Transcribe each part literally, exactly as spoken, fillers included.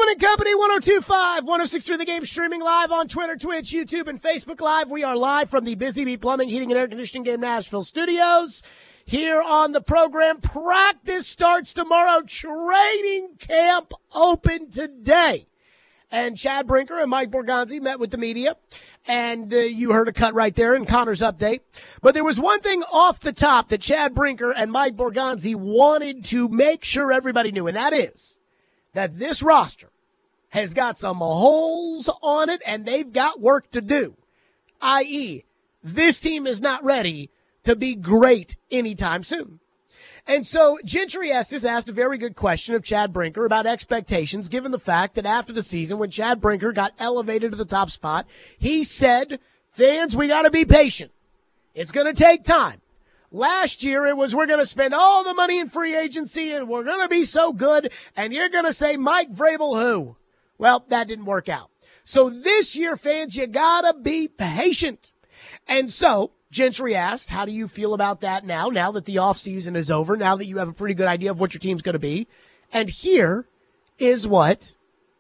Cohen and Company, one oh two point five, one oh six point three The Game, streaming live on Twitter, Twitch, YouTube, and Facebook Live. We are live from the Busy Bee Plumbing, Heating, and Air Conditioning Game Nashville studios. Here on the program, practice starts tomorrow, training camp open today. And Chad Brinker and Mike Borgonzi met with the media, and uh, you heard a cut right there in Connor's update. But there was one thing off the top that Chad Brinker and Mike Borgonzi wanted to make sure everybody knew, and that is that this roster has got some holes on it, and they've got work to do, that is, this team is not ready to be great anytime soon. And so Gentry Estes asked a very good question of Chad Brinker about expectations, given the fact that after the season, when Chad Brinker got elevated to the top spot, he said, fans, we got to be patient. It's going to take time. Last year, it was, we're going to spend all the money in free agency, and we're going to be so good, and you're going to say, Mike Vrabel who? Well, that didn't work out. So this year, fans, you got to be patient. And so Gentry asked, how do you feel about that now, now that the offseason is over, now that you have a pretty good idea of what your team's going to be? And here is what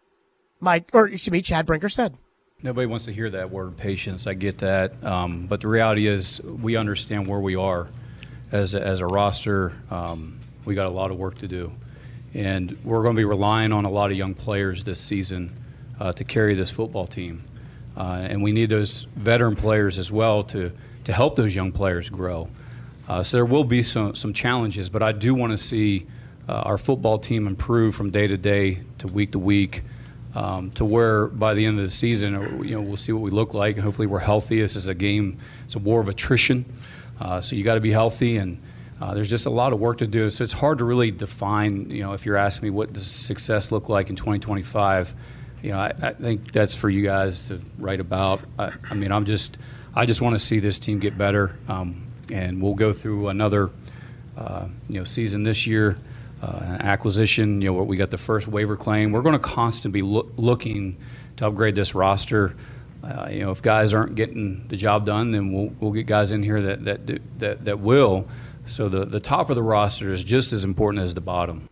Mike, or excuse me, Chad Brinker said. Nobody wants to hear that word, patience. I get that. Um, but the reality is we understand where we are as a, as a roster. Um, we got a lot of work to do. And we're going to be relying on a lot of young players this season uh, to carry this football team. Uh, and we need those veteran players as well to to help those young players grow. Uh, so there will be some, some challenges, but I do want to see uh, our football team improve from day to day to week to week um, to where by the end of the season, you know, we'll see what we look like, and hopefully we're healthy. This is a game, it's a war of attrition, uh, so you got to be healthy, and uh, there's just a lot of work to do. So it's hard to really define, you know, if you're asking me what does success look like in twenty twenty-five, you know, I, I think that's for you guys to write about. I, I mean, I'm just – I just want to see this team get better, um, and we'll go through another, uh, you know, season this year, uh, acquisition. You know, we got the first waiver claim. We're going to constantly be lo- looking to upgrade this roster. Uh, you know, if guys aren't getting the job done, then we'll we'll get guys in here that that do, that that will. So the the top of the roster is just as important as the bottom.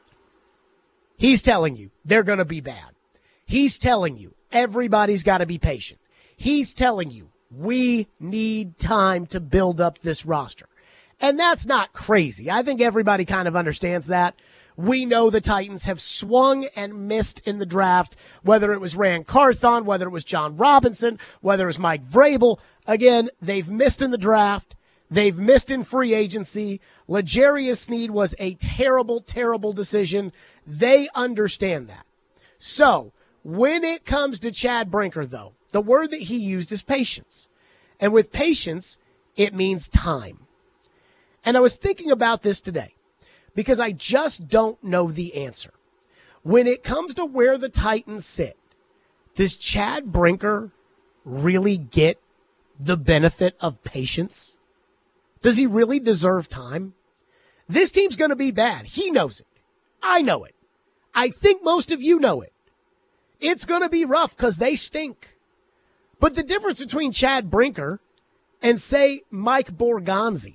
He's telling you they're going to be bad. He's telling you everybody's got to be patient. He's telling you we need time to build up this roster. And that's not crazy. I think everybody kind of understands that. We know the Titans have swung and missed in the draft, whether it was Rand Carthon, whether it was John Robinson, whether it was Mike Vrabel. Again, they've missed in the draft. They've missed in free agency. L'Jarius Sneed was a terrible, terrible decision. They understand that. So when it comes to Chad Brinker, though, the word that he used is patience. And with patience, it means time. And I was thinking about this today because I just don't know the answer. When it comes to where the Titans sit, does Chad Brinker really get the benefit of patience? Does he really deserve time? This team's going to be bad. He knows it. I know it. I think most of you know it. It's going to be rough because they stink. But the difference between Chad Brinker and, say, Mike Borgonzi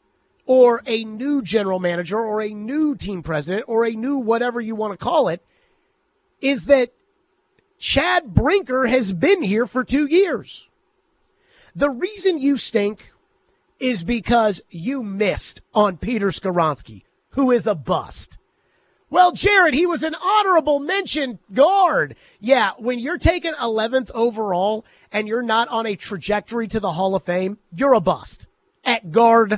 or a new general manager or a new team president or a new whatever you want to call it is that Chad Brinker has been here for two years. The reason you stink is because you missed on Peter Skoronski, who is a bust. Well, Jared, he was an honorable mention guard. Yeah, when you're taken eleventh overall and you're not on a trajectory to the Hall of Fame, you're a bust. At guard,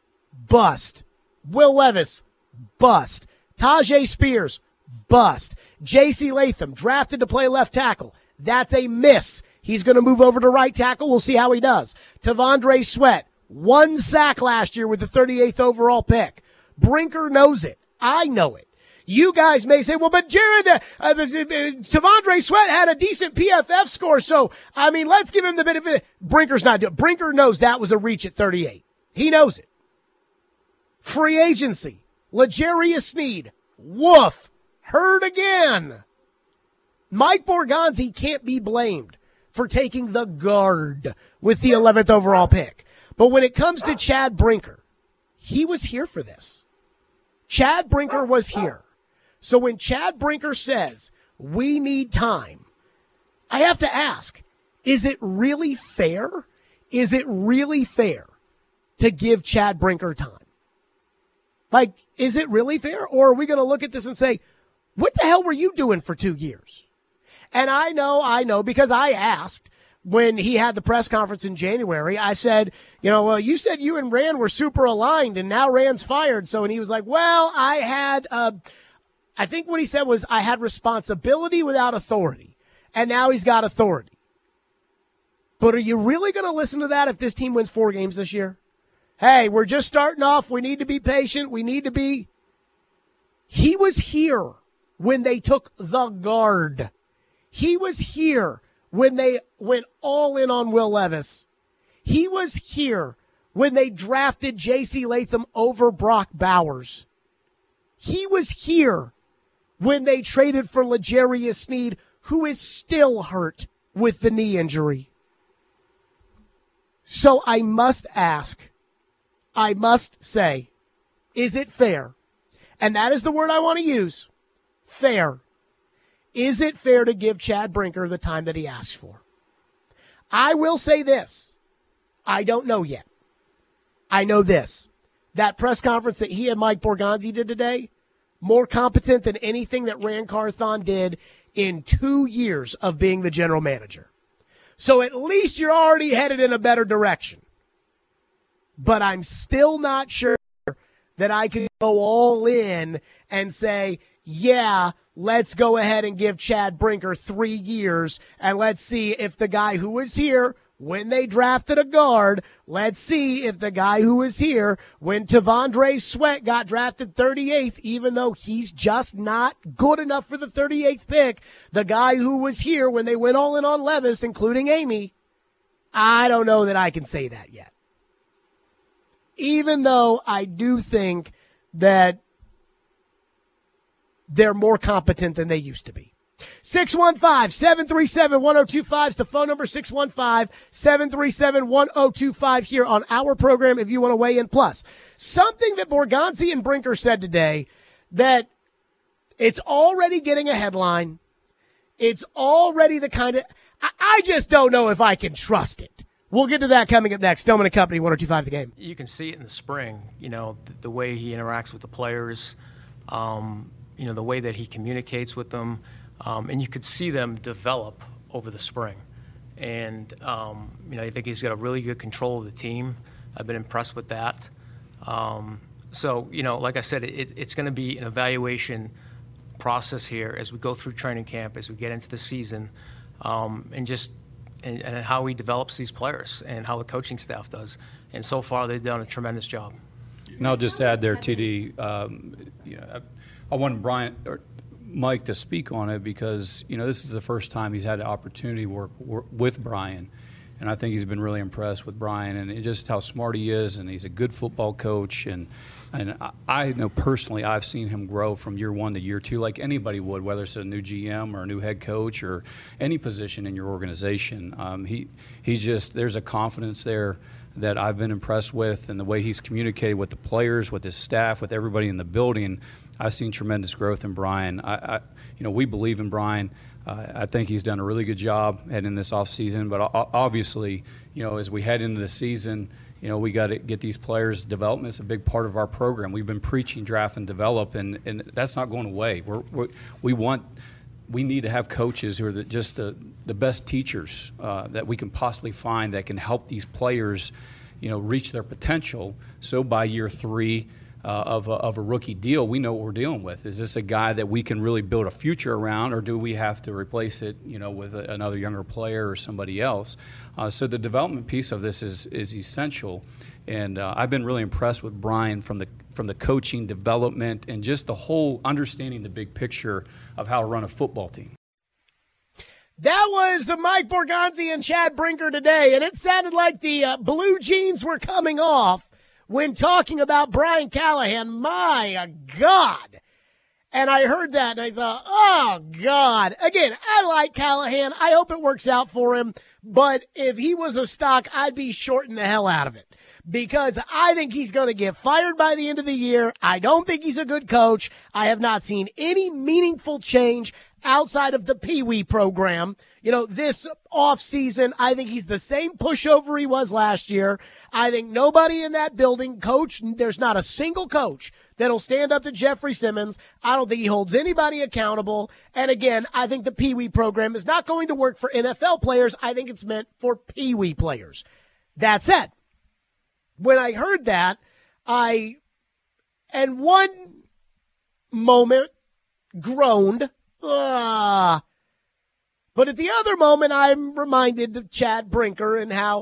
bust. Will Levis, bust. Tajay Spears, bust. J C Latham, drafted to play left tackle. That's a miss. He's going to move over to right tackle. We'll see how he does. Tavondre Sweat, one sack last year with the thirty-eighth overall pick. Brinker knows it. I know it. You guys may say, well, but Jared, uh, uh, Tavondre Sweat had a decent P F F score, so, I mean, let's give him the benefit. Brinker's not doing it. Brinker knows that was a reach at thirty-eight. He knows it. Free agency. L'Jarius Sneed. Woof. Hurt again. Mike Borgonzi can't be blamed for taking the guard with the eleventh overall pick. But when it comes to Chad Brinker, he was here for this. Chad Brinker was here. So when Chad Brinker says, we need time. I have to ask, is it really fair? Is it really fair to give Chad Brinker time? Like, is it really fair? Or are we going to look at this and say, what the hell were you doing for two years? And I know, I know, because I asked when he had the press conference in January, I said, you know, well, you said you and Rand were super aligned and now Rand's fired. So, and he was like, well, I had, uh, I think what he said was I had responsibility without authority. And now he's got authority. But are you really going to listen to that if this team wins four games this year? Hey, we're just starting off. We need to be patient. We need to be. He was here when they took the guard. He was here when they went all in on Will Levis. He was here when they drafted J C Latham over Brock Bowers. He was here when they traded for L'Jarius Sneed, who is still hurt with the knee injury. So I must ask, I must say, is it fair? And that is the word I want to use, fair. Is it fair to give Chad Brinker the time that he asked for? I will say this. I don't know yet. I know this. That press conference that he and Mike Borgonzi did today, more competent than anything that Rand Carthon did in two years of being the general manager. So at least you're already headed in a better direction. But I'm still not sure that I can go all in and say, yeah, let's go ahead and give Chad Brinker three years, and let's see if the guy who was here when they drafted a guard, let's see if the guy who was here when T'Vondre Sweat got drafted thirty-eighth, even though he's just not good enough for the thirty-eighth pick, the guy who was here when they went all in on Levis, including Amy, I don't know that I can say that yet. Even though I do think that they're more competent than they used to be. six one five, seven three seven, one oh two five is the phone number, six one five, seven three seven, one oh two five here on our program if you want to weigh in. Plus, something that Borgonzi and Brinker said today that it's already getting a headline. It's already the kind of – I just don't know if I can trust it. We'll get to that coming up next. Stillman and Company, one oh two five The Game. You can see it in the spring, you know, the, the way he interacts with the players, um, you know, the way that he communicates with them. Um, and you could see them develop over the spring. And, um, you know, I think he's got a really good control of the team. I've been impressed with that. Um, so, you know, like I said, it, it's going to be an evaluation process here as we go through training camp, as we get into the season, um, and just and, and how he develops these players and how the coaching staff does. And so far, they've done a tremendous job. And I'll just add there, T D, um, you know, I, I want Brian or Mike to speak on it because, you know, this is the first time he's had the opportunity to work, work with Brian. And I think he's been really impressed with Brian and just how smart he is, and he's a good football coach. And and I, I know personally I've seen him grow from year one to year two like anybody would, whether it's a new G M or a new head coach or any position in your organization. Um, he he's just there's a confidence there that I've been impressed with, and the way he's communicated with the players, with his staff, with everybody in the building. I've seen tremendous growth in Brian. I, I you know, we believe in Brian. Uh, I think he's done a really good job heading this offseason. But obviously, you know, as we head into the season, you know, we got to get these players' development. It's a big part of our program. We've been preaching draft and develop, and, and that's not going away. We're, we're, we want we need to have coaches who are the, just the, the best teachers uh, that we can possibly find that can help these players, you know, reach their potential. So by year three, Uh, of, a, of a rookie deal, we know what we're dealing with. Is this a guy that we can really build a future around, or do we have to replace it, you know, with a, another younger player or somebody else? Uh, so the development piece of this is is essential, and uh, I've been really impressed with Brian from the from the coaching, development, and just the whole understanding the big picture of how to run a football team. That was Mike Borgonzi and Chad Brinker today, and it sounded like the uh, blue jeans were coming off when talking about Brian Callahan. My God. And I heard that and I thought, oh, God. Again, I like Callahan. I hope it works out for him. But if he was a stock, I'd be shorting the hell out of it because I think he's going to get fired by the end of the year. I don't think he's a good coach. I have not seen any meaningful change outside of the Pee Wee program. You know, this offseason, I think he's the same pushover he was last year. I think nobody in that building, coach, there's not a single coach that'll stand up to Jeffrey Simmons. I don't think he holds anybody accountable. And again, I think the Pee Wee program is not going to work for N F L players. I think it's meant for Pee Wee players. That said, when I heard that, I, and one moment, groaned, ah. But at the other moment, I'm reminded of Chad Brinker and how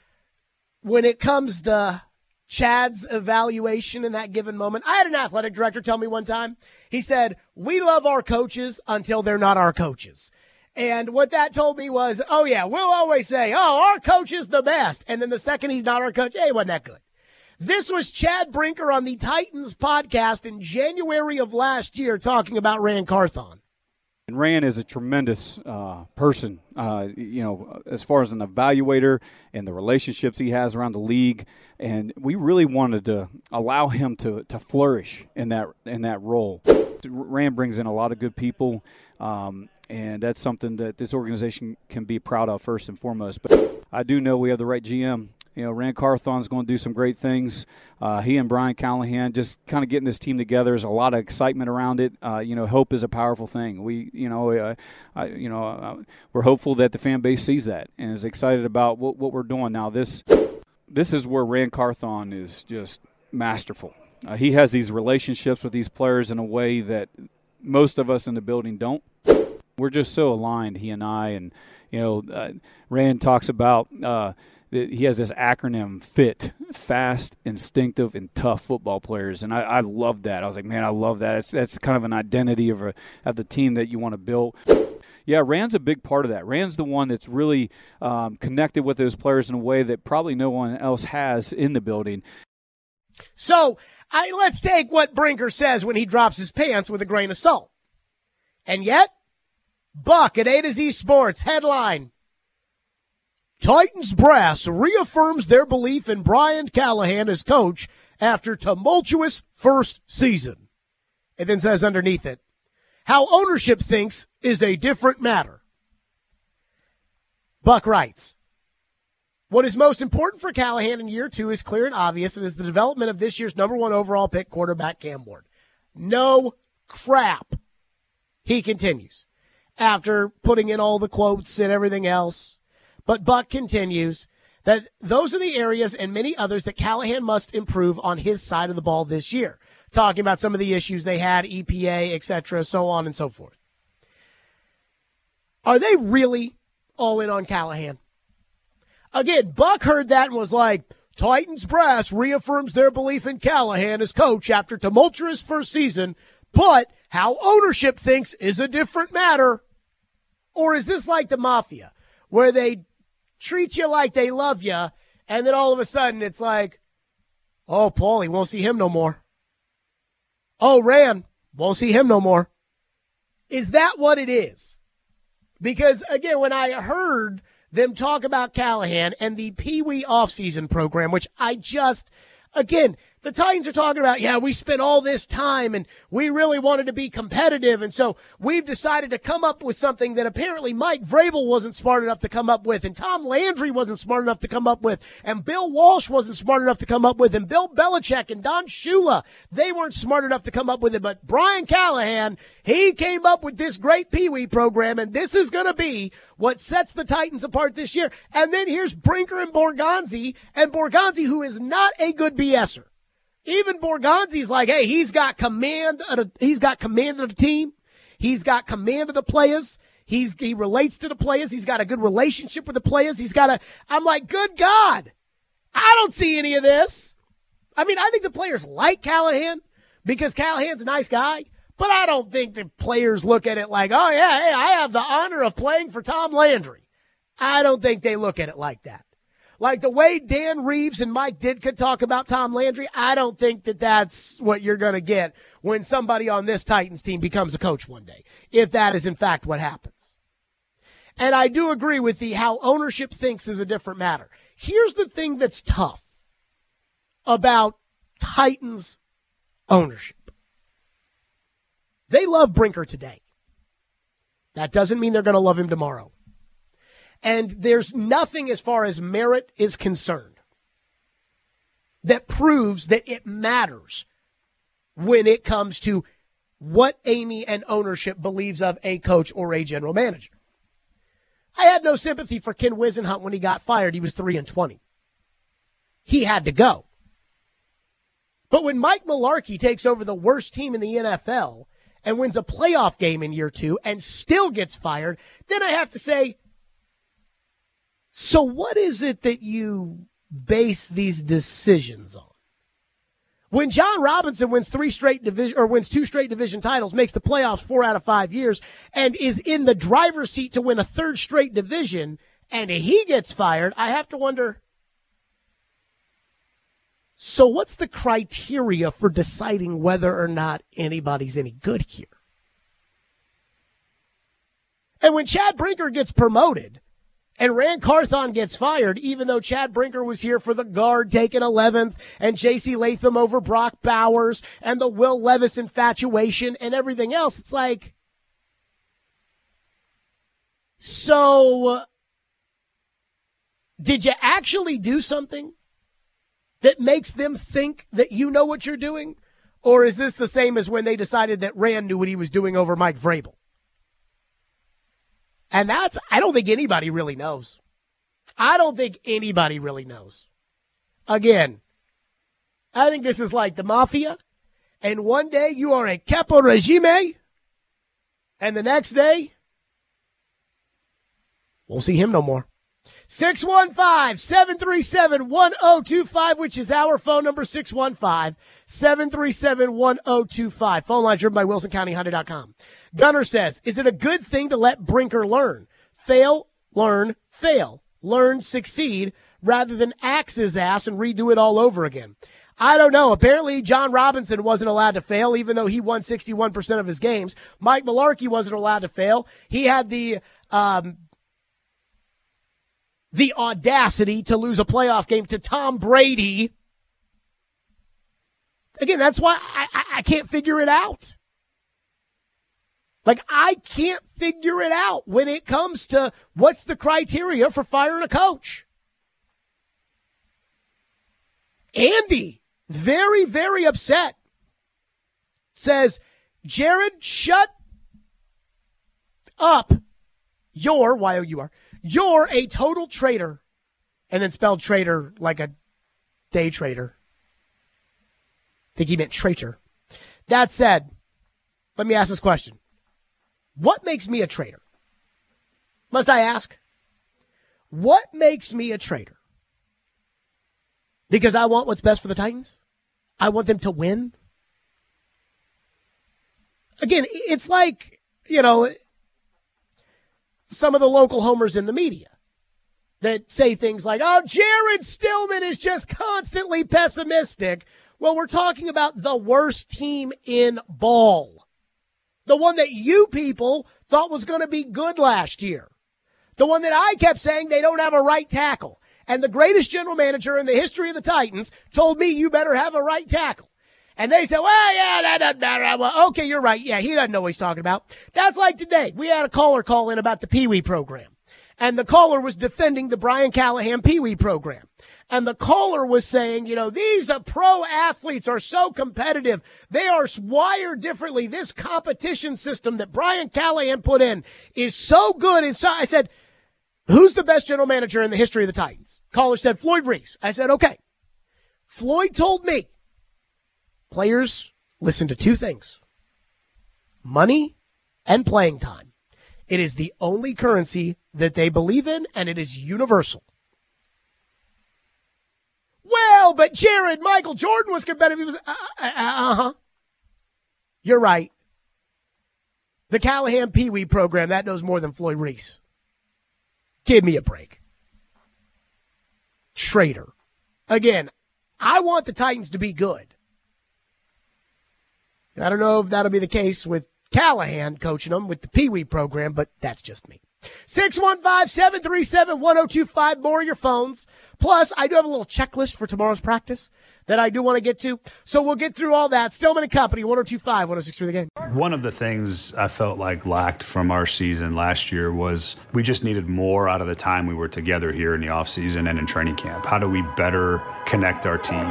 when it comes to Chad's evaluation in that given moment, I had an athletic director tell me one time, he said, we love our coaches until they're not our coaches. And what that told me was, oh, yeah, we'll always say, oh, our coach is the best. And then the second he's not our coach, hey, he wasn't that good. This was Chad Brinker on the Titans podcast in January of last year talking about Ran Carthon. And Ran is a tremendous uh, person, uh, you know, as far as an evaluator and the relationships he has around the league. And we really wanted to allow him to, to flourish in that in that role. Ran brings in a lot of good people, um, and that's something that this organization can be proud of first and foremost. But I do know we have the right G M. You know, Ran Carthon's going to do some great things. Uh, he and Brian Callahan just kind of getting this team together. There's a lot of excitement around it. Uh, you know, hope is a powerful thing. We, you know, uh, I, you know, uh, we're hopeful that the fan base sees that and is excited about what, what we're doing now. This, this is where Ran Carthon is just masterful. Uh, he has these relationships with these players in a way that most of us in the building don't. We're just so aligned, he and I. And you know, uh, Ran talks about. Uh, He has this acronym, FIT, fast, instinctive, and tough football players, and I, I love that. I was like, man, I love that. It's, that's kind of an identity of, a, of the team that you want to build. Yeah, Ran's a big part of that. Ran's the one that's really um, connected with those players in a way that probably no one else has in the building. So I, let's take what Brinker says when he drops his pants with a grain of salt. And yet, Buck at A to Z Sports, headline, Titans brass reaffirms their belief in Brian Callahan as coach after tumultuous first season. It then says underneath it, how ownership thinks is a different matter. Buck writes, what is most important for Callahan in year two is clear and obvious. It is the development of this year's number one overall pick quarterback Cam Ward. No crap, he continues, after putting in all the quotes and everything else. But Buck continues that those are the areas and many others that Callahan must improve on his side of the ball this year, talking about some of the issues they had, E P A, et cetera, so on and so forth. Are they really all in on Callahan? Again, Buck heard that and was like, Titans brass reaffirms their belief in Callahan as coach after tumultuous first season, but how ownership thinks is a different matter. Or is this like the Mafia, where they treat you like they love you, and then all of a sudden it's like, oh, Paulie, won't see him no more. Oh, Ran, won't see him no more. Is that what it is? Because, again, when I heard them talk about Callahan and the Pee Wee offseason program, which I just, again, the Titans are talking about, yeah, we spent all this time and we really wanted to be competitive. And so we've decided to come up with something that apparently Mike Vrabel wasn't smart enough to come up with, and Tom Landry wasn't smart enough to come up with, and Bill Walsh wasn't smart enough to come up with, and Bill Belichick and Don Shula, they weren't smart enough to come up with it. But Brian Callahan, he came up with this great Pee Wee program, and this is going to be what sets the Titans apart this year. And then here's Brinker and Borgonzi, and Borgonzi, who is not a good BSer. Even Borgonzi's like, hey, he's got command of the, he's got command of the team. He's got command of the players. He's, he relates to the players. He's got a good relationship with the players. He's got a, I'm like, good God. I don't see any of this. I mean, I think the players like Callahan because Callahan's a nice guy, but I don't think the players look at it like, oh yeah, hey, I have the honor of playing for Tom Landry. I don't think they look at it like that. Like the way Dan Reeves and Mike Ditka talk about Tom Landry, I don't think that that's what you're going to get when somebody on this Titans team becomes a coach one day, if that is in fact what happens. And I do agree with the how ownership thinks is a different matter. Here's the thing that's tough about Titans ownership. They love Brinker today. That doesn't mean they're going to love him tomorrow. And there's nothing as far as merit is concerned that proves that it matters when it comes to what Amy and ownership believes of a coach or a general manager. I had no sympathy for Ken Whisenhunt when he got fired. He was three and twenty. He had to go. But when Mike Mularkey takes over the worst team in the N F L and wins a playoff game in year two and still gets fired, then I have to say, so what is it that you base these decisions on? When John Robinson wins three straight division or wins two straight division titles, makes the playoffs four out of five years, and is in the driver's seat to win a third straight division, and he gets fired, I have to wonder, so what's the criteria for deciding whether or not anybody's any good here? And when Chad Brinker gets promoted and Rand Carthon gets fired, even though Chad Brinker was here for the guard taking eleventh and J C Latham over Brock Bowers and the Will Levis infatuation and everything else, it's like, so did you actually do something that makes them think that you know what you're doing? Or is this the same as when they decided that Rand knew what he was doing over Mike Vrabel? And that's, I don't think anybody really knows. I don't think anybody really knows. Again, I think this is like the mafia. And one day you are a capo regime. And the next day, won't see him no more. six one five, seven three seven, one oh two five, which is our phone number, six one five, seven three seven, one oh two five. Phone line driven by wilson county honda dot com. Gunner says, is it a good thing to let Brinker learn? Fail, learn, fail. Learn, succeed, rather than axe his ass and redo it all over again. I don't know. Apparently, John Robinson wasn't allowed to fail, even though he won sixty-one percent of his games. Mike Mularkey wasn't allowed to fail. He had the um, the audacity to lose a playoff game to Tom Brady. Again, that's why I, I, I can't figure it out. Like, I can't figure it out when it comes to what's the criteria for firing a coach. Andy, very, very upset, says, Jared, shut up. You're, Y O U R, you're a total traitor. And then spelled traitor like a day trader. I think he meant traitor. That said, let me ask this question. What makes me a traitor? Must I ask? What makes me a traitor? Because I want what's best for the Titans? I want them to win? Again, it's like, you know, some of the local homers in the media that say things like, oh, Jared Stillman is just constantly pessimistic. Well, we're talking about the worst team in ball. The one that you people thought was going to be good last year. The one that I kept saying they don't have a right tackle. And the greatest general manager in the history of the Titans told me you better have a right tackle. And they said, well, yeah, that doesn't matter. Well, okay, you're right. Yeah, he doesn't know what he's talking about. That's like today. We had a caller call in about the Pee Wee program. And the caller was defending the Brian Callahan Pee Wee program. And the caller was saying, you know, these uh, pro athletes are so competitive. They are wired differently. This competition system that Brian Callahan put in is so good. And so I said, who's the best general manager in the history of the Titans? Caller said, Floyd Reese. I said, okay. Floyd told me players listen to two things, money and playing time. It is the only currency that they believe in, and it is universal. Well, but Jared, Michael Jordan was competitive. He was, uh, uh, uh-huh. You're right. The Callahan Pee Wee program, that knows more than Floyd Reese. Give me a break. Traitor. Again, I want the Titans to be good. I don't know if that'll be the case with Callahan coaching them with the Pee Wee program, but that's just me. six one five, seven three seven, one oh two five, more of your phones. Plus, I do have a little checklist for tomorrow's practice that I do want to get to. So we'll get through all that. Stillman and Company, one oh two five, one oh six three The Game. One of the things I felt like lacked from our season last year was we just needed more out of the time we were together here in the offseason and in training camp. How do we better connect our team?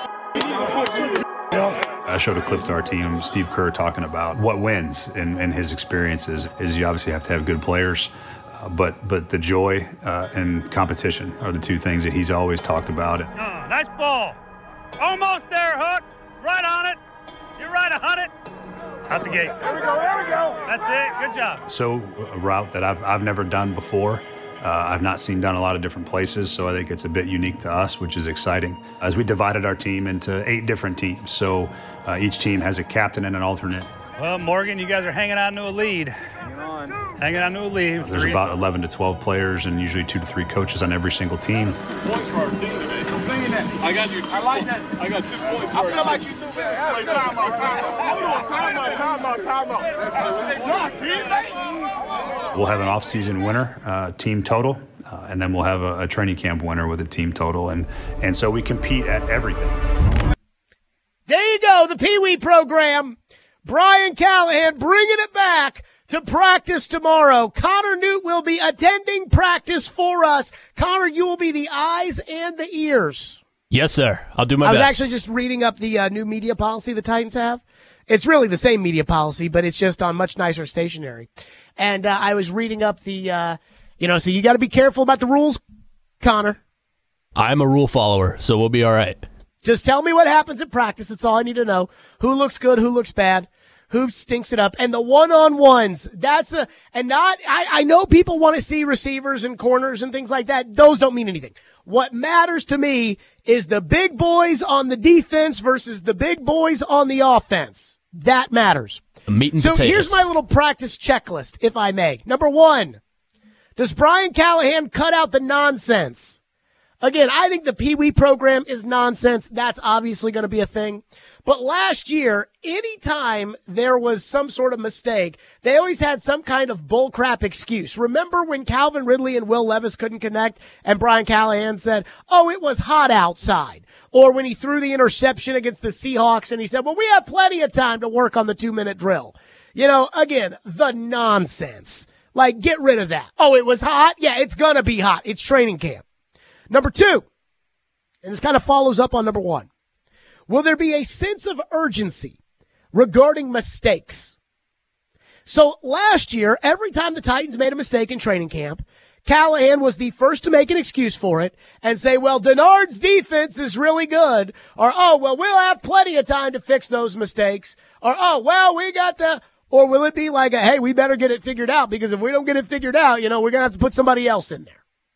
I showed a clip to our team, Steve Kerr talking about what wins in, in his experiences is you obviously have to have good players, uh, but but the joy uh, and competition are the two things that he's always talked about. Oh, nice ball. Almost there, Hook. Right on it. You're right on it. Out the gate. There we go, there we go. That's it. Good job. So a route that I've, I've never done before. Uh, I've not seen done a lot of different places, so I think it's a bit unique to us, which is exciting. As we divided our team into eight different teams, so uh, each team has a captain and an alternate. Well, Morgan, you guys are hanging on to a lead. Hanging on. Hanging on to a lead. There's three. About eleven to twelve players and usually two to three coaches on every single team. Points for our team today. So singing that. I got you. I like that. I got two points. I feel like you do that. Time out, time out. Time out, time out, time out. Teammate. We'll have an off-season winner, uh, team total, uh, and then we'll have a, a training camp winner with a team total, and and so we compete at everything. There you go, the Pee Wee program. Brian Callahan bringing it back to practice tomorrow. Connor Newt will be attending practice for us. Connor, you will be the eyes and the ears. Yes, sir. I'll do my I was best. actually just reading up the uh, new media policy the Titans have. It's really the same media policy, but it's just on much nicer stationery. And uh, I was reading up the, uh, you know, so you got to be careful about the rules, Connor. I'm a rule follower, so we'll be all right. Just tell me what happens at practice. That's all I need to know. Who looks good, who looks bad, who stinks it up. And the one-on-ones, that's a, and not, I, I know people want to see receivers and corners and things like that. Those don't mean anything. What matters to me is the big boys on the defense versus the big boys on the offense. That matters. Meat and so potatoes. Here's my little practice checklist, if I may. Number one, does Brian Callahan cut out the nonsense? Again, I think the Pee Wee program is nonsense. That's obviously going to be a thing. But last year, anytime there was some sort of mistake, they always had some kind of bullcrap excuse. Remember when Calvin Ridley and Will Levis couldn't connect and Brian Callahan said, oh, it was hot outside. Or when he threw the interception against the Seahawks and he said, well, we have plenty of time to work on the two-minute drill. You know, again, the nonsense. Like, get rid of that. Oh, it was hot? Yeah, it's going to be hot. It's training camp. Number two, and this kind of follows up on number one, will there be a sense of urgency regarding mistakes? So last year, every time the Titans made a mistake in training camp, Callahan was the first to make an excuse for it and say, well, Denard's defense is really good. Or, oh, well, we'll have plenty of time to fix those mistakes. Or, oh, well, we got the, or will it be like, a, hey, we better get it figured out because if we don't get it figured out, you know, we're going to have to put somebody else in there.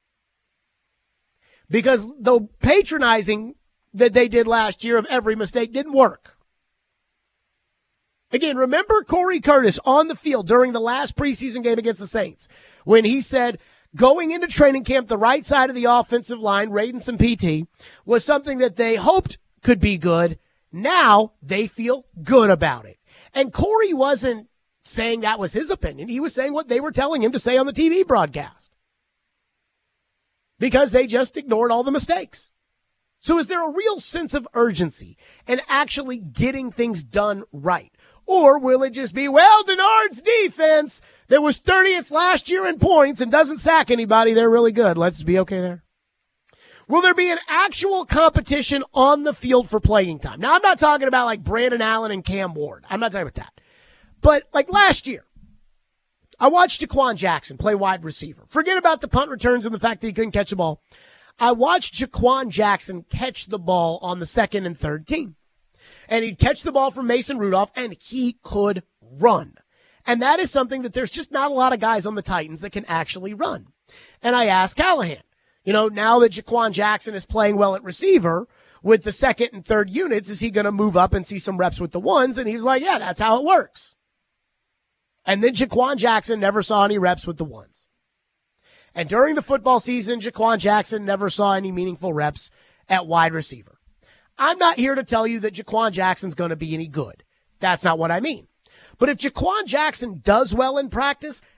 Because the patronizing that they did last year of every mistake didn't work. Again, remember Corey Curtis on the field during the last preseason game against the Saints when he said going into training camp, the right side of the offensive line, Radens and P T, was something that they hoped could be good. Now they feel good about it. And Corey wasn't saying that was his opinion. He was saying what they were telling him to say on the T V broadcast. Because they just ignored all the mistakes. So is there a real sense of urgency in actually getting things done right? Or will it just be, well, Denard's defense that was thirtieth last year in points and doesn't sack anybody, they're really good. Let's be okay there. Will there be an actual competition on the field for playing time? Now, I'm not talking about like Brandon Allen and Cam Ward. I'm not talking about that. But like last year, I watched Jaquan Jackson play wide receiver. Forget about the punt returns and the fact that he couldn't catch the ball. I watched Jaquan Jackson catch the ball on the second and third team. And he'd catch the ball from Mason Rudolph, and he could run. And that is something that there's just not a lot of guys on the Titans that can actually run. And I asked Callahan, you know, now that Jaquan Jackson is playing well at receiver with the second and third units, is he going to move up and see some reps with the ones? And he was like, yeah, that's how it works. And then Jaquan Jackson never saw any reps with the ones. And during the football season, Jaquan Jackson never saw any meaningful reps at wide receiver. I'm not here to tell you that Jaquan Jackson's going to be any good. That's not what I mean. But if Jaquan Jackson does well in practice,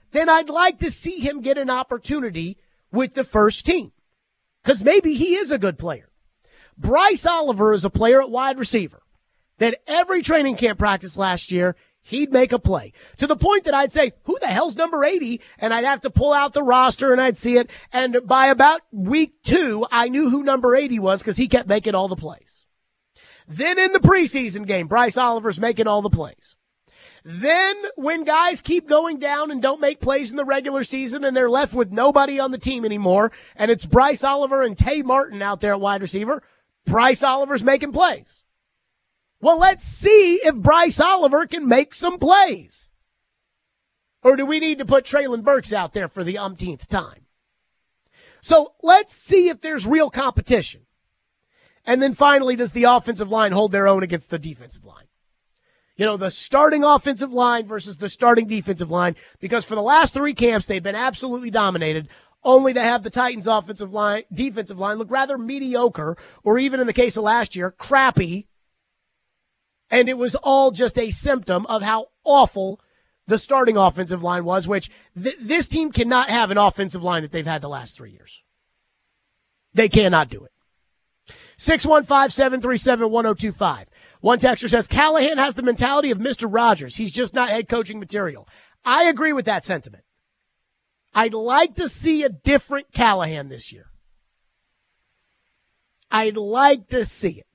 then I'd like to see him get an opportunity with the first team. Because maybe he is a good player. Bryce Oliver is a player at wide receiver that every training camp practice last year, he'd make a play. To the point that I'd say, who the hell's number eighty? And I'd have to pull out the roster and I'd see it. And by about week two, I knew who number eighty was because he kept making all the plays. Then in the preseason game, Bryce Oliver's making all the plays. Then when guys keep going down and don't make plays in the regular season and they're left with nobody on the team anymore, and it's Bryce Oliver and Tay Martin out there at wide receiver, Bryce Oliver's making plays. Well, let's see if Bryce Oliver can make some plays. Or do we need to put Treylon Burks out there for the umpteenth time? So let's see if there's real competition. And then finally, does the offensive line hold their own against the defensive line? You know, the starting offensive line versus the starting defensive line, because for the last three camps, they've been absolutely dominated, only to have the Titans' offensive line, defensive line look rather mediocre, or even in the case of last year, crappy. And it was all just a symptom of how awful the starting offensive line was, which th- this team cannot have an offensive line that they've had the last three years. They cannot do it. six one five, seven three seven, one oh two five. One texter says, Callahan has the mentality of Mister Rogers. He's just not head coaching material. I agree with that sentiment. I'd like to see a different Callahan this year. I'd like to see it.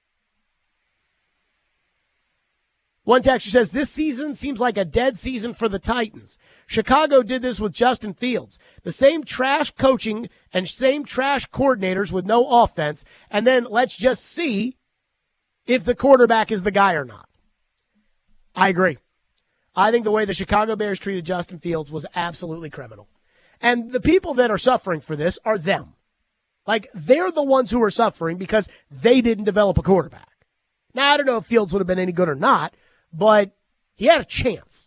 One texter says, this season seems like a dead season for the Titans. Chicago did this with Justin Fields. The same trash coaching and same trash coordinators with no offense. And then let's just see if the quarterback is the guy or not. I agree. I think the way the Chicago Bears treated Justin Fields was absolutely criminal. And the people that are suffering for this are them. Like, they're the ones who are suffering because they didn't develop a quarterback. Now, I don't know if Fields would have been any good or not, but he had a chance.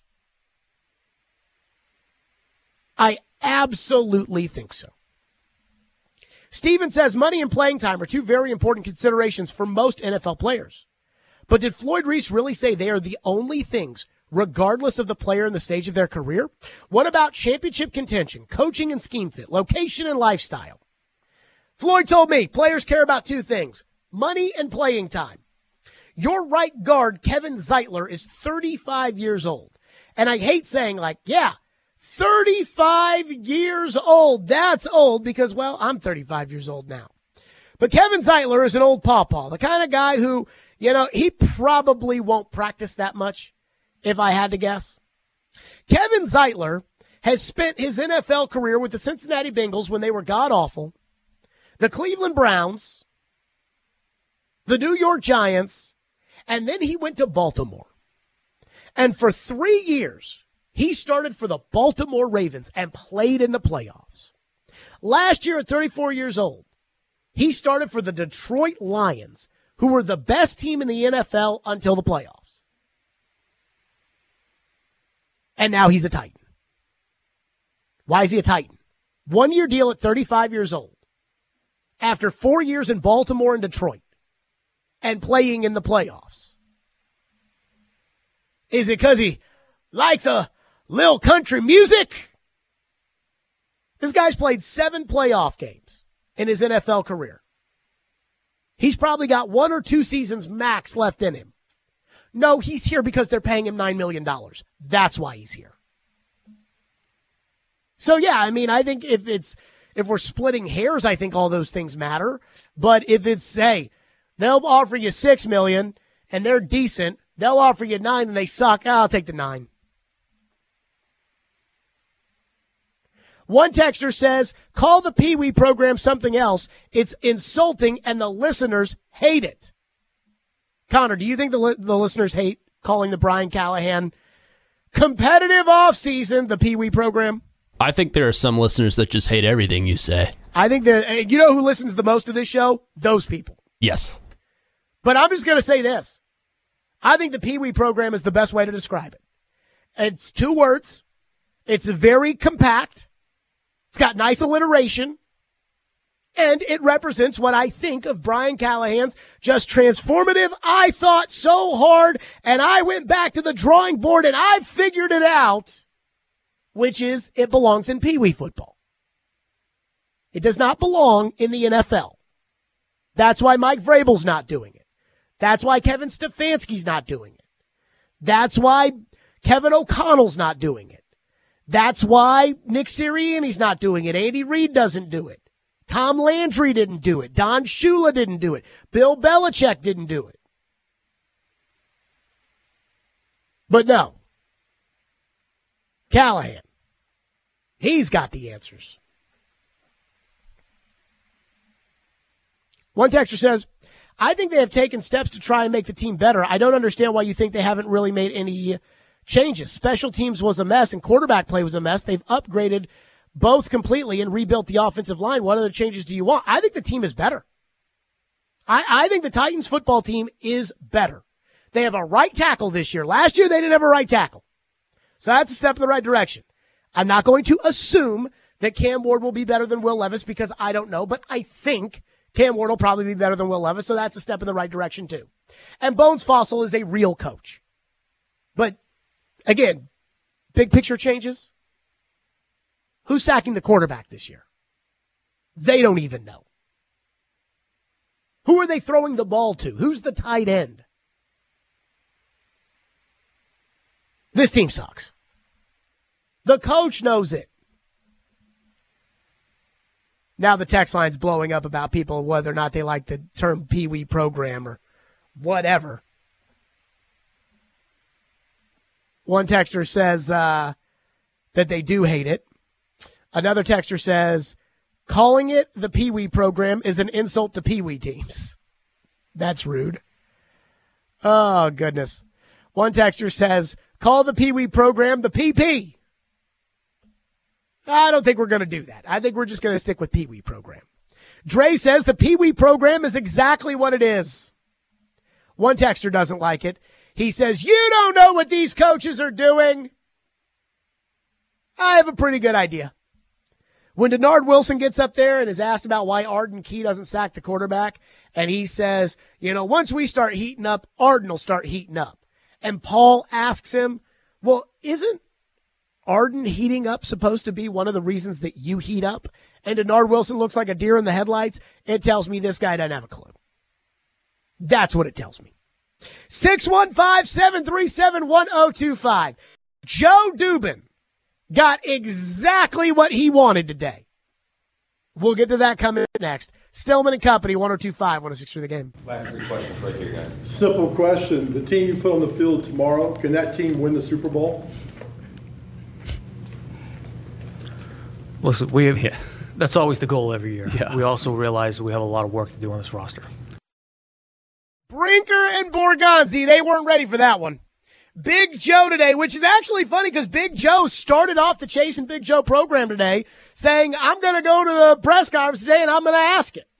I absolutely think so. Steven says money and playing time are two very important considerations for most N F L players. But did Floyd Reese really say they are the only things, regardless of the player and the stage of their career? What about championship contention, coaching and scheme fit, location and lifestyle? Floyd told me players care about two things, money and playing time. Your right guard, Kevin Zeitler, is thirty-five years old. And I hate saying, like, yeah, thirty-five years old. That's old because, well, I'm thirty-five years old now. But Kevin Zeitler is an old pawpaw, the kind of guy who, you know, he probably won't practice that much, if I had to guess. Kevin Zeitler has spent his N F L career with the Cincinnati Bengals when they were god-awful, the Cleveland Browns, the New York Giants, and then he went to Baltimore. And for three years, he started for the Baltimore Ravens and played in the playoffs. Last year at thirty-four years old, he started for the Detroit Lions, who were the best team in the N F L until the playoffs. And now he's a Titan. Why is he a Titan? One-year deal at thirty-five years old. After four years in Baltimore and Detroit and playing in the playoffs. Is it because he likes a little country music? This guy's played seven playoff games in his N F L career. He's probably got one or two seasons max left in him. No, he's here because they're paying him nine million dollars. That's why he's here. So, yeah, I mean, I think if it's if we're splitting hairs, I think all those things matter. But if it's, say, they'll offer you six million dollars and they're decent, they'll offer you nine and they suck, I'll take the nine. One texter says, call the Pee Wee program something else. It's insulting and the listeners hate it. Connor, do you think the li- the listeners hate calling the Brian Callahan competitive offseason the Pee Wee program? I think there are some listeners that just hate everything you say. I think that, you know who listens the most to this show? Those people. Yes. But I'm just going to say this. I think the Pee Wee program is the best way to describe it. It's two words. It's very compact. It's got nice alliteration. And it represents what I think of Brian Callahan's just transformative. I thought so hard, and I went back to the drawing board, and I figured it out. which is it belongs in Pee Wee football. It does not belong in the N F L. That's why Mike Vrabel's not doing it. That's why Kevin Stefanski's not doing it. That's why Kevin O'Connell's not doing it. That's why Nick Sirianni's not doing it. Andy Reid doesn't do it. Tom Landry didn't do it. Don Shula didn't do it. Bill Belichick didn't do it. But no. Callahan. He's got the answers. One texter says, I think they have taken steps to try and make the team better. I don't understand why you think they haven't really made any changes. Special teams was a mess and quarterback play was a mess. They've upgraded both completely and rebuilt the offensive line. What other changes do you want? I think the team is better. I, I think the Titans football team is better. They have a right tackle this year. Last year, they didn't have a right tackle. So that's a step in the right direction. I'm not going to assume that Cam Ward will be better than Will Levis because I don't know, but I think Cam Ward will probably be better than Will Levis, so that's a step in the right direction too. And Bones Fossil is a real coach. But, again, big picture changes. Who's sacking the quarterback this year? They don't even know. Who are they throwing the ball to? Who's the tight end? This team sucks. The coach knows it. Now the text line's blowing up about people, whether or not they like the term Pee Wee program or whatever. One texter says uh, that they do hate it. Another texter says, calling it the Pee Wee program is an insult to Pee Wee teams. That's rude. Oh, goodness. One texter says, call the Pee Wee program the P P. I don't think we're going to do that. I think we're just going to stick with Pee Wee program. Dre says the Pee Wee program is exactly what it is. One texter doesn't like it. He says, you don't know what these coaches are doing. I have a pretty good idea. When Denard Wilson gets up there and is asked about why Arden Key doesn't sack the quarterback, and he says, you know, once we start heating up, Arden will start heating up. And Paul asks him, well, isn't Arden heating up supposed to be one of the reasons that you heat up? And Denard Wilson looks like a deer in the headlights. It tells me this guy doesn't have a clue. That's what it tells me. six one five, seven three seven, one oh two five. Joe Dubin got exactly what he wanted today. We'll get to that coming next. Stillman and Company, one oh two five, one oh six three The Game. Last three questions right here, guys. Simple question. The team you put on the field tomorrow, can that team win the Super Bowl? Listen, we have, yeah. That's always the goal every year. Yeah. We also realize we have a lot of work to do on this roster. Brinker and Borgonzi, they weren't ready for that one. Big Joe today, which is actually funny because Big Joe started off the Chase and Big Joe program today saying, I'm going to go to the press conference today and I'm going to ask it.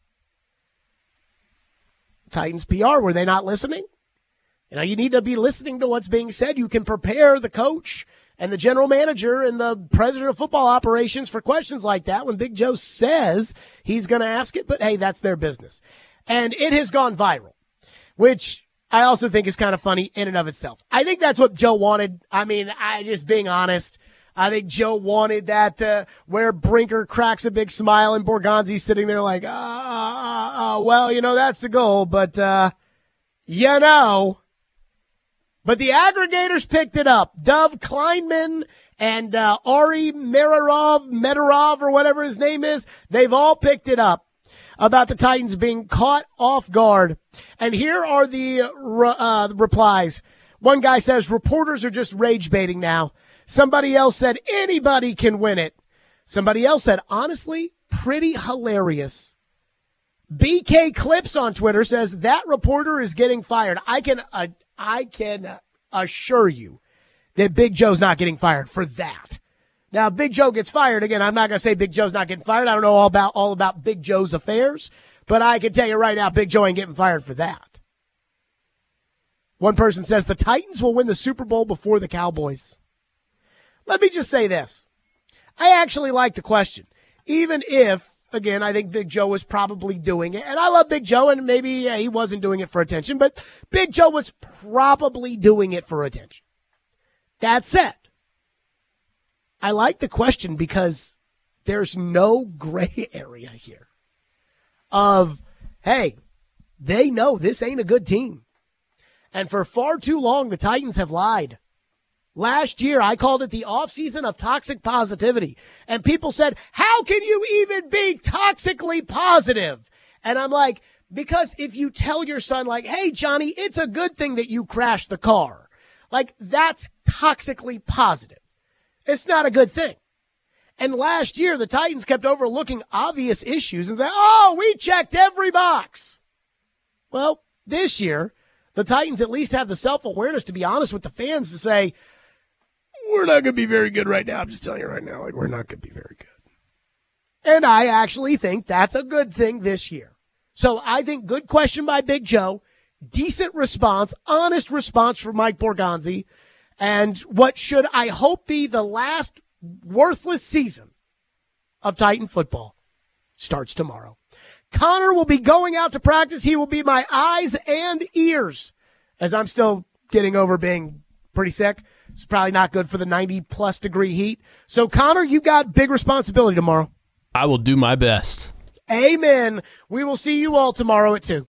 Titans P R, were they not listening? You know, you need to be listening to what's being said. You can prepare the coach and the general manager and the president of football operations for questions like that when Big Joe says he's going to ask it. But, hey, that's their business. And it has gone viral, which I also think is kind of funny in and of itself. I think that's what Joe wanted. I mean, I just being honest, I think Joe wanted that uh, where Brinker cracks a big smile and Borgonzi's sitting there like, ah, ah, ah, well, you know, that's the goal. But, uh, you know. But the aggregators picked it up. Dov Kleinman and uh, Ari Merirov, Medirov, or whatever his name is, they've all picked it up about the Titans being caught off guard. And here are the uh, replies. One guy says, reporters are just rage baiting now. Somebody else said, anybody can win it. Somebody else said, honestly, pretty hilarious. B K Clips on Twitter says, that reporter is getting fired. I can, uh, I can assure you that Big Joe's not getting fired for that. Now, if Big Joe gets fired, again, I'm not going to say Big Joe's not getting fired. I don't know all about all about Big Joe's affairs, but I can tell you right now, Big Joe ain't getting fired for that. One person says the Titans will win the Super Bowl before the Cowboys. Let me just say this. I actually like the question, even if, again, I think Big Joe was probably doing it, and I love Big Joe, and maybe yeah, he wasn't doing it for attention, but Big Joe was probably doing it for attention. That said, I like the question because there's no gray area here of, hey, they know this ain't a good team. And for far too long, the Titans have lied. Last year, I called it the offseason of toxic positivity. And people said, how can you even be toxically positive? And I'm like, because if you tell your son, like, hey, Johnny, it's a good thing that you crashed the car. Like, that's toxically positive. It's not a good thing. And last year, the Titans kept overlooking obvious issues and said, oh, we checked every box. Well, this year, the Titans at least have the self-awareness to be honest with the fans to say, we're not going to be very good right now. I'm just telling you right now, like, we're not going to be very good. And I actually think that's a good thing this year. So I think good question by Big Joe, decent response, honest response from Mike Borgonzi, and what should I hope be the last worthless season of Titan football starts tomorrow. Connor will be going out to practice. He will be my eyes and ears as I'm still getting over being pretty sick. It's probably not good for the ninety plus degree heat. So Connor, you got big responsibility tomorrow. I will do my best. Amen. We will see you all tomorrow at two.